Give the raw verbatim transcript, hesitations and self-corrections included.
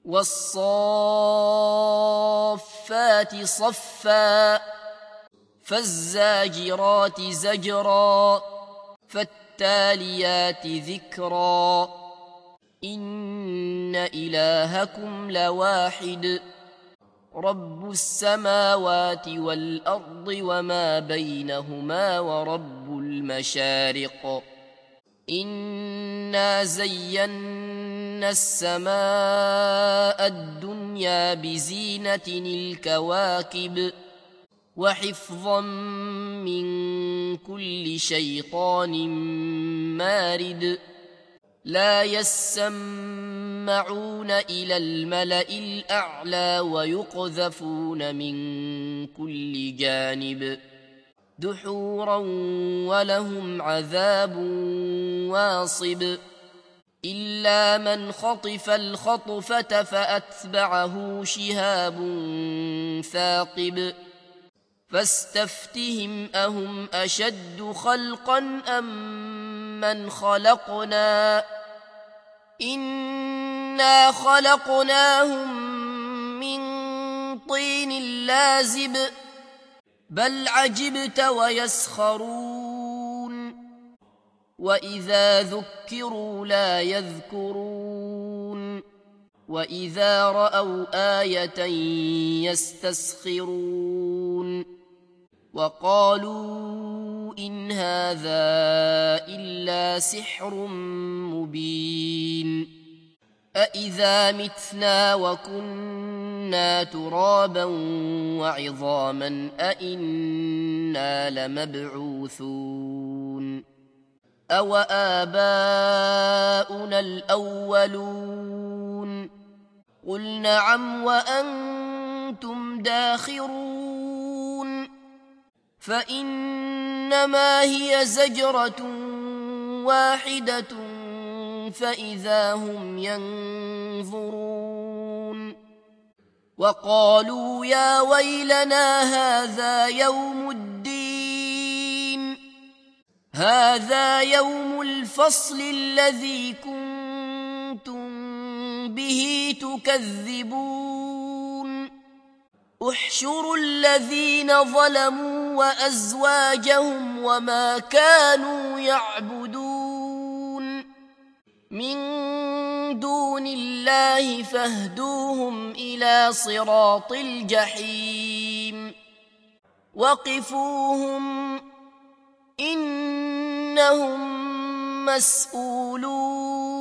والصافات صفا فالزاجرات زجرا فالتاليات ذكرا إن إلهكم لواحد رب السماوات والأرض وما بينهما ورب المشارق إنا زينا السماء الدنيا بزينة الكواكب وحفظا من كل شيطان مارد لا يسمعون إلى الملأ الأعلى ويقذفون من كل جانب دحورا ولهم عذاب واصب إلا من خطف الخطفة فأتبعه شهاب ثاقب فاستفتهم أهم أشد خلقا أم من خلقنا إنا خلقناهم من طين لازب بل عجبت ويسخرون وإذا ذكروا لا يذكرون وإذا رأوا آية يستسخرون وقالوا إن هذا إلا سحر مبين أإذا متنا وكنا ترابا وعظاما أإنا لمبعوثون أو آباؤنا الأولون قل نعم وأنتم داخرون فإنما هي زجرة واحدة فإذا هم ينظرون وقالوا يا ويلنا هذا يوم الدين هذا يوم الفصل الذي كنتم به تكذبون احشروا الذين ظلموا وأزواجهم وما كانوا يعبدون من دون الله فاهدوهم إلى صراط الجحيم وقفوهم إنهم مسؤولون